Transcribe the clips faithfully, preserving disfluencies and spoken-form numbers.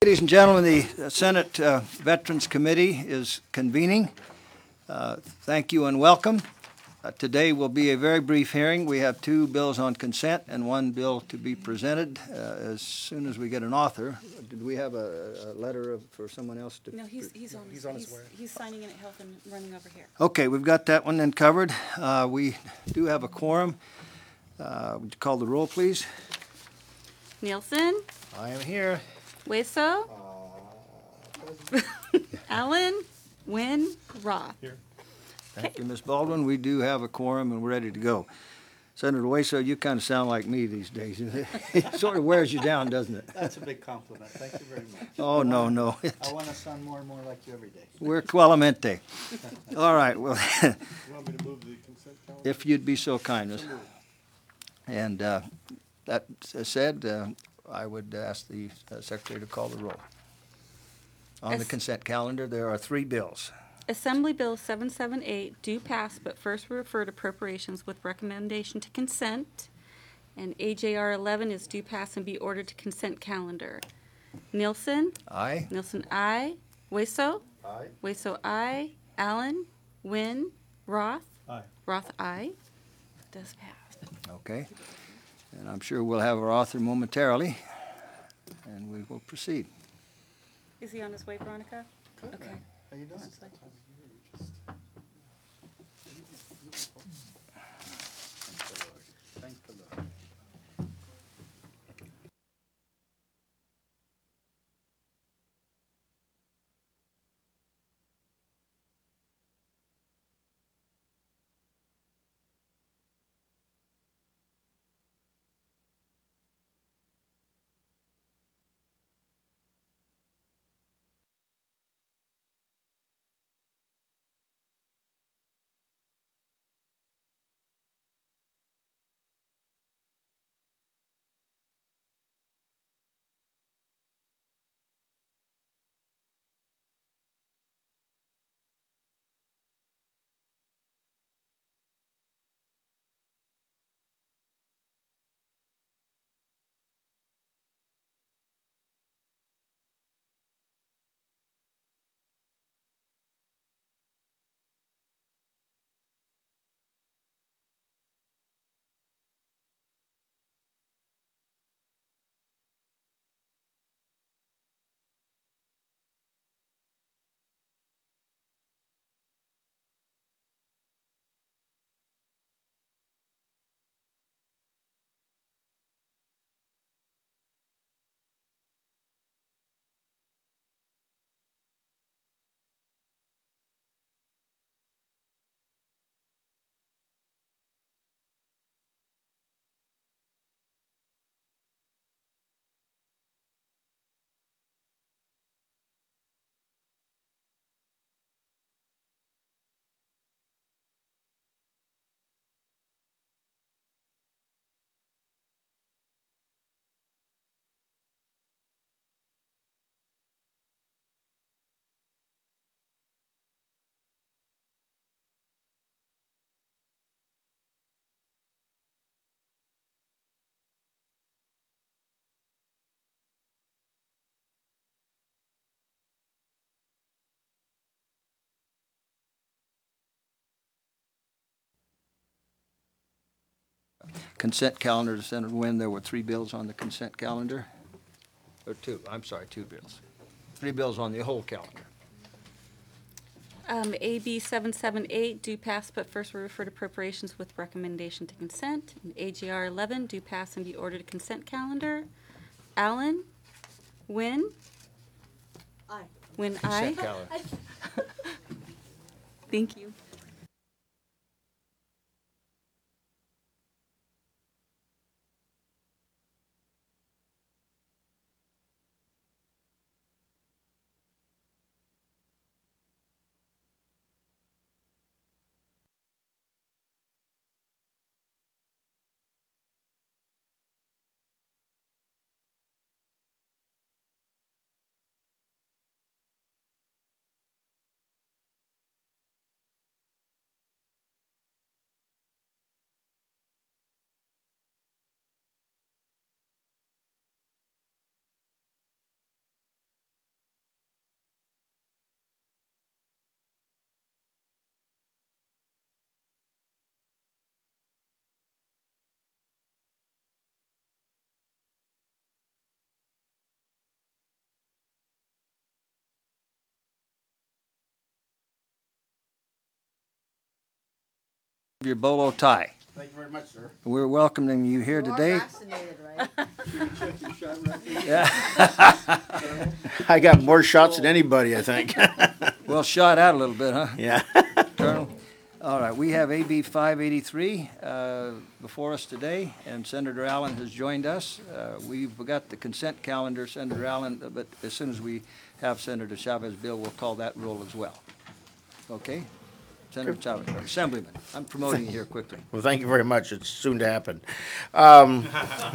Ladies and gentlemen, the Senate uh, Veterans Committee is convening. Uh, Thank you and welcome. Uh, Today will be a very brief hearing. We have two bills on consent and one bill to be presented uh, as soon as we get an author. Did we have a, a letter of- for someone else to? No, he's, he's on, He's on his he's, way. he's signing in at health and running over here. Okay, we've got that one then covered. Uh, We do have a quorum. Uh, Would you call the roll, please? Nielsen, I am here. Weso, Allen, Wynn, Roth. Thank you, Miz Baldwin. We do have a quorum and we're ready to go. Senator Waso, you kind of sound like me these days. It sort of wears you down, doesn't it? That's a big compliment. Thank you very much. Oh, no, no. I want to sound more and more like you every day. We're Quelamente. All right, well, You want me to move the consent calendar? if you'd be so kind, Miss. And uh, that said, uh, I would ask the uh, Secretary to call the roll. On the Yes. consent calendar, there are three bills. Assembly Bill seven seven eight do pass, but first we refer to appropriations with recommendation to consent. And A J R eleven is due pass and be ordered to consent calendar. Nielsen, Aye? Nielsen, aye. Weso, Aye. Weso, aye. Allen, Wynn, Roth. Aye. Roth, aye. Does pass. Okay. And I'm sure we'll have our author momentarily, and we will proceed. Is he on his way, Veronica? Okay. How you doing? Thank the Lord. Consent calendar, Senator Wynn, there were three bills on the consent calendar? Or two, I'm sorry, two bills. Three bills on the whole calendar. Um, A B seven seven eight do pass, but first we refer to appropriations with recommendation to consent. And A J R eleven do pass and be ordered to consent calendar. Allen, Wynn, Aye. Wynn, aye. Consent calendar. Thank you. your bolo tie. Thank you very much, sir. We're welcoming you here You are today. vaccinated, right? Check your shot record. I got more shots than anybody, I think. Well, shot out a little bit, huh, Yeah. Colonel? All right, we have A B five eighty-three uh, before us today, and Senator Allen has joined us. Uh, We've got the consent calendar, Senator Allen, but as soon as we have Senator Chavez Bill, we'll call that roll as well. Okay? Senator Chavez, Assemblyman, I'm promoting you here quickly. Well, thank you very much. It's soon to happen. Um,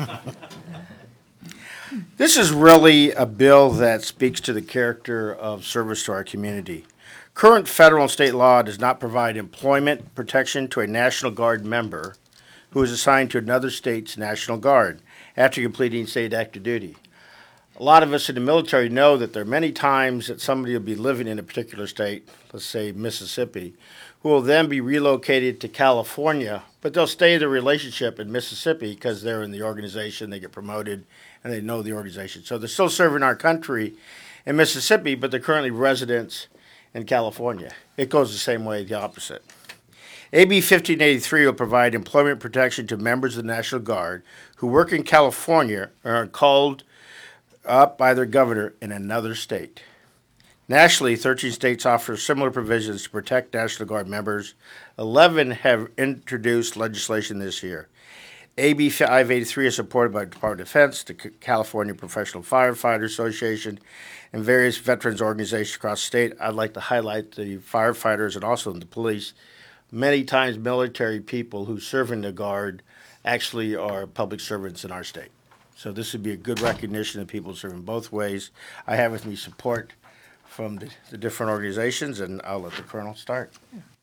this is really a bill that speaks to the character of service to our community. Current federal and state law does not provide employment protection to a National Guard member who is assigned to another state's National Guard after completing state active duty. A lot of us in the military know that there are many times that somebody will be living in a particular state, let's say Mississippi, who will then be relocated to California, but they'll stay in the relationship in Mississippi because they're in the organization, they get promoted, and they know the organization. So they're still serving our country in Mississippi, but they're currently residents in California. It goes the same way, the opposite. A B fifteen eighty-three will provide employment protection to members of the National Guard who work in California or are called up by their governor in another state. Nationally, thirteen states offer similar provisions to protect National Guard members. eleven have introduced legislation this year. A B five eighty-three is supported by the Department of Defense, the California Professional Firefighter Association, and various veterans organizations across the state. I'd like to highlight the firefighters and also the police. Many times military people who serve in the Guard actually are public servants in our state. So this would be a good recognition of people serving both ways. I have with me support from the, the different organizations, and I'll let the Colonel start.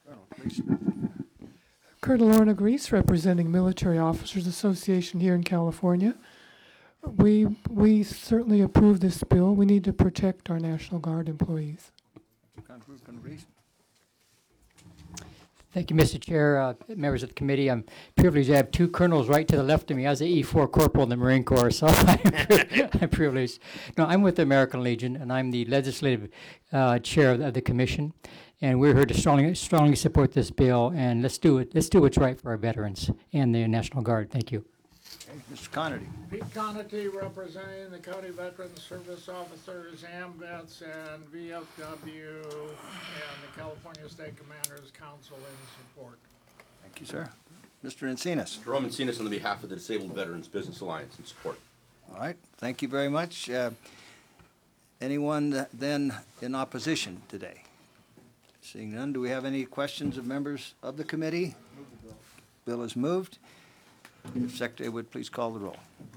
Colonel Lorna Grease, representing Military Officers Association here in California. We we certainly approve this bill. We need to protect our National Guard employees. Thank you, Mister Chair, uh, members of the committee. I'm privileged to have two colonels right to the left of me. I was an E four corporal in the Marine Corps, so I'm, pri- I'm privileged. No, I'm with the American Legion, and I'm the legislative uh, chair of the, of the commission. And we're here to strongly, strongly support this bill, and let's do it. Let's do what's right for our veterans and the National Guard. Thank you. Okay, Mister Conity. Pete Conity, representing the County Veteran Service Officers, AMVETS, and V F W, and the California State Commanders Council in support. Thank you, sir. Mister Encinas. Jerome Encinas on behalf of the Disabled Veterans Business Alliance in support. All right, thank you very much. Uh, Anyone th- then in opposition today? Seeing none, do we have any questions of members of the committee? Bill is moved. If Secretary would please call the roll.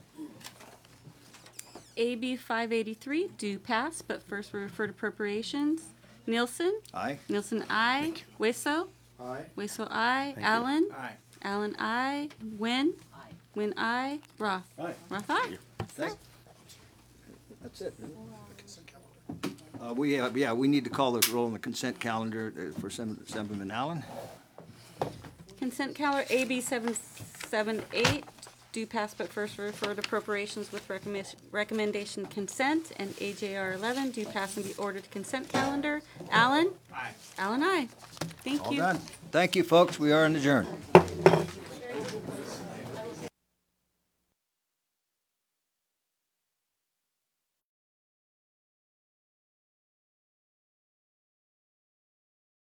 A B five eighty-three, do pass, but first we refer to appropriations. Nielsen? Aye. Nielsen, aye. Weso? Aye. Weso, aye. Allen? Aye. Allen, aye. Wynn? Aye. Wynn, aye. Roth? Aye. Roth, aye. Thank- That's it. Uh, we have, yeah, we need to call the roll on the consent calendar uh, for Sem- Assemblyman Allen. Consent calendar A B seven seven eight, do pass, but first refer to appropriations with recommend- recommendation consent. And A J R eleven, do pass and be ordered to consent calendar. Allen? Aye. Allen, aye. Thank All you. done. Thank you, folks. We are adjourned.